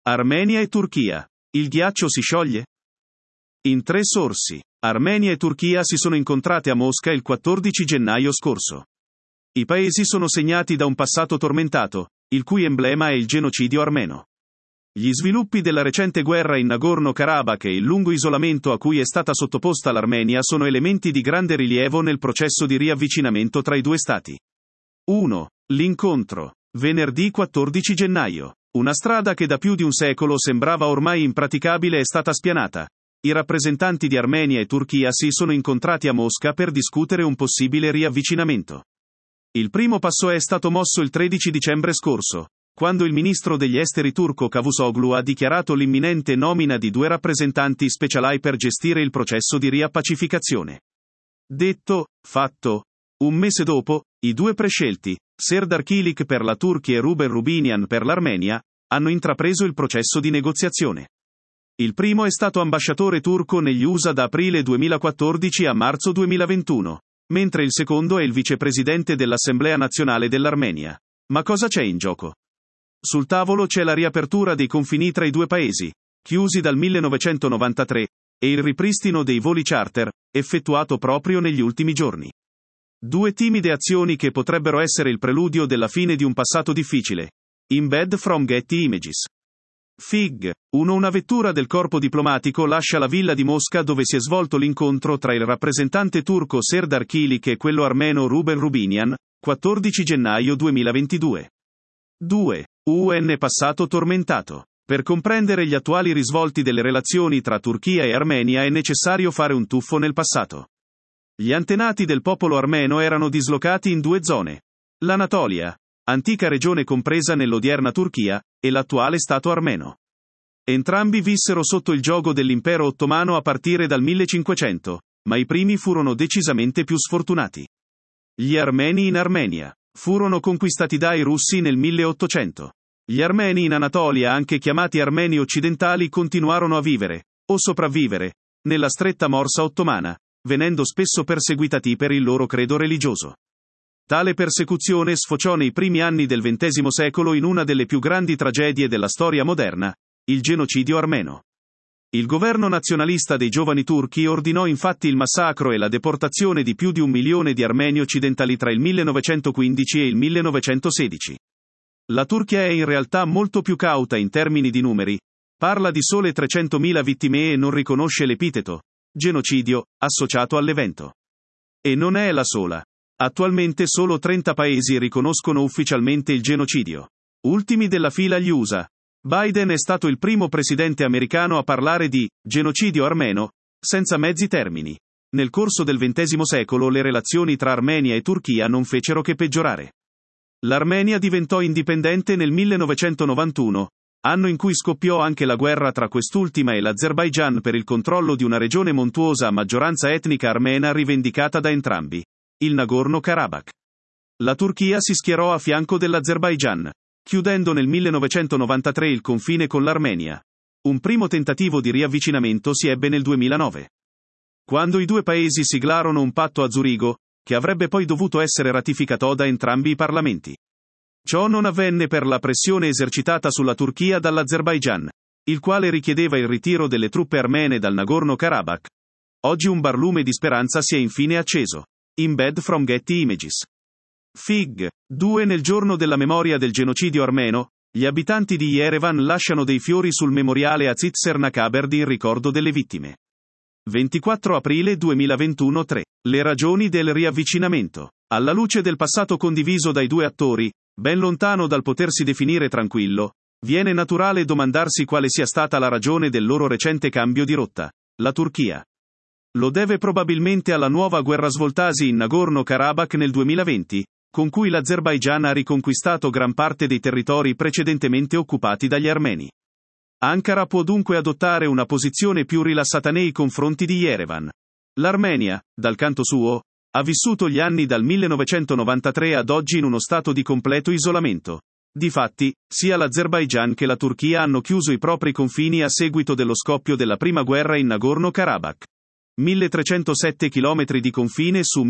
Armenia e Turchia. Il ghiaccio si scioglie? In 3 sorsi. Armenia e Turchia si sono incontrate a Mosca il 14 gennaio scorso. I paesi sono segnati da un passato tormentato, il cui emblema è il genocidio armeno. Gli sviluppi della recente guerra in Nagorno-Karabakh e il lungo isolamento a cui è stata sottoposta l'Armenia sono elementi di grande rilievo nel processo di riavvicinamento tra i due stati. 1. L'incontro. Venerdì 14 gennaio. Una strada che da più di un secolo sembrava ormai impraticabile è stata spianata. I rappresentanti di Armenia e Turchia si sono incontrati a Mosca per discutere un possibile riavvicinamento. Il primo passo è stato mosso il 13 dicembre scorso, quando il ministro degli esteri turco Cavusoglu ha dichiarato l'imminente nomina di 2 rappresentanti speciali per gestire il processo di riappacificazione. Detto, fatto. Un mese dopo, i 2 prescelti, Serdar Kilik per la Turchia e Ruben Rubinian per l'Armenia, hanno intrapreso il processo di negoziazione. Il primo è stato ambasciatore turco negli USA da aprile 2014 a marzo 2021, mentre il secondo è il vicepresidente dell'Assemblea nazionale dell'Armenia. Ma cosa c'è in gioco? Sul tavolo c'è la riapertura dei confini tra i 2 paesi, chiusi dal 1993, e il ripristino dei voli charter, effettuato proprio negli ultimi giorni. 2 timide azioni che potrebbero essere il preludio della fine di un passato difficile. Embed from Getty Images. Fig. 1. Una vettura del corpo diplomatico lascia la villa di Mosca dove si è svolto l'incontro tra il rappresentante turco Serdar Kilik e quello armeno Ruben Rubinian, 14 gennaio 2022. 2. UN passato tormentato. Per comprendere gli attuali risvolti delle relazioni tra Turchia e Armenia è necessario fare un tuffo nel passato. Gli antenati del popolo armeno erano dislocati in 2 zone. L'Anatolia, antica regione compresa nell'odierna Turchia, e l'attuale Stato armeno. Entrambi vissero sotto il giogo dell'impero ottomano a partire dal 1500, ma i primi furono decisamente più sfortunati. Gli armeni in Armenia furono conquistati dai russi nel 1800. Gli armeni in Anatolia, anche chiamati armeni occidentali, continuarono a vivere, o sopravvivere, nella stretta morsa ottomana, venendo spesso perseguitati per il loro credo religioso. Tale persecuzione sfociò nei primi anni del XX secolo in una delle più grandi tragedie della storia moderna, il genocidio armeno. Il governo nazionalista dei giovani turchi ordinò infatti il massacro e la deportazione di più di 1 milione di armeni occidentali tra il 1915 e il 1916. La Turchia è in realtà molto più cauta in termini di numeri, parla di sole 300.000 vittime e non riconosce l'epiteto genocidio associato all'evento. E non è la sola. Attualmente solo 30 paesi riconoscono ufficialmente il genocidio. Ultimi della fila gli USA. Biden è stato il primo presidente americano a parlare di genocidio armeno, senza mezzi termini. Nel corso del XX secolo le relazioni tra Armenia e Turchia non fecero che peggiorare. L'Armenia diventò indipendente nel 1991, anno in cui scoppiò anche la guerra tra quest'ultima e l'Azerbaigian per il controllo di una regione montuosa a maggioranza etnica armena rivendicata da entrambi, il Nagorno-Karabakh. La Turchia si schierò a fianco dell'Azerbaigian, chiudendo nel 1993 il confine con l'Armenia. Un primo tentativo di riavvicinamento si ebbe nel 2009. Quando i 2 paesi siglarono un patto a Zurigo, che avrebbe poi dovuto essere ratificato da entrambi i parlamenti. Ciò non avvenne per la pressione esercitata sulla Turchia dall'Azerbaigian, il quale richiedeva il ritiro delle truppe armene dal Nagorno-Karabakh. Oggi un barlume di speranza si è infine acceso. Embed from Getty Images. Fig. 2. Nel giorno della memoria del genocidio armeno, gli abitanti di Yerevan lasciano dei fiori sul memoriale a Tsitser-Nakaberdi in ricordo delle vittime. 24 aprile 2021 3. Le ragioni del riavvicinamento. Alla luce del passato condiviso dai 2 attori, ben lontano dal potersi definire tranquillo, viene naturale domandarsi quale sia stata la ragione del loro recente cambio di rotta. La Turchia lo deve probabilmente alla nuova guerra svoltasi in Nagorno-Karabakh nel 2020, con cui l'Azerbaigian ha riconquistato gran parte dei territori precedentemente occupati dagli armeni. Ankara può dunque adottare una posizione più rilassata nei confronti di Yerevan. L'Armenia, dal canto suo, ha vissuto gli anni dal 1993 ad oggi in uno stato di completo isolamento. Difatti, sia l'Azerbaigian che la Turchia hanno chiuso i propri confini a seguito dello scoppio della prima guerra in Nagorno-Karabakh. 1307 km di confine su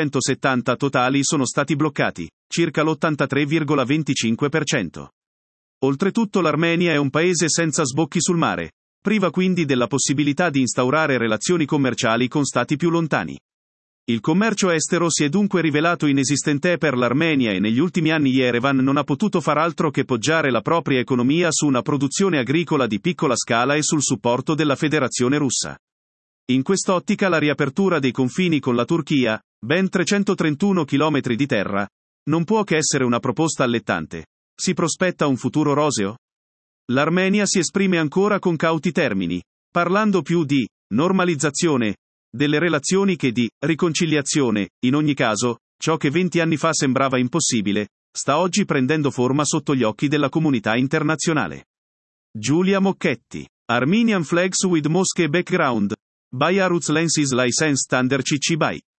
1570 totali sono stati bloccati, circa l'83,25%. Oltretutto l'Armenia è un paese senza sbocchi sul mare, priva quindi della possibilità di instaurare relazioni commerciali con stati più lontani. Il commercio estero si è dunque rivelato inesistente per l'Armenia e negli ultimi anni Yerevan non ha potuto far altro che poggiare la propria economia su una produzione agricola di piccola scala e sul supporto della Federazione Russa. In quest'ottica la riapertura dei confini con la Turchia, ben 331 km di terra, non può che essere una proposta allettante. Si prospetta un futuro roseo? L'Armenia si esprime ancora con cauti termini, parlando più di normalizzazione delle relazioni che di riconciliazione. In ogni caso, ciò che 20 anni fa sembrava impossibile, sta oggi prendendo forma sotto gli occhi della comunità internazionale. Giulia Mocchetti. Armenian flags with Mosque background. By Arutz Lenses License Standard Cici by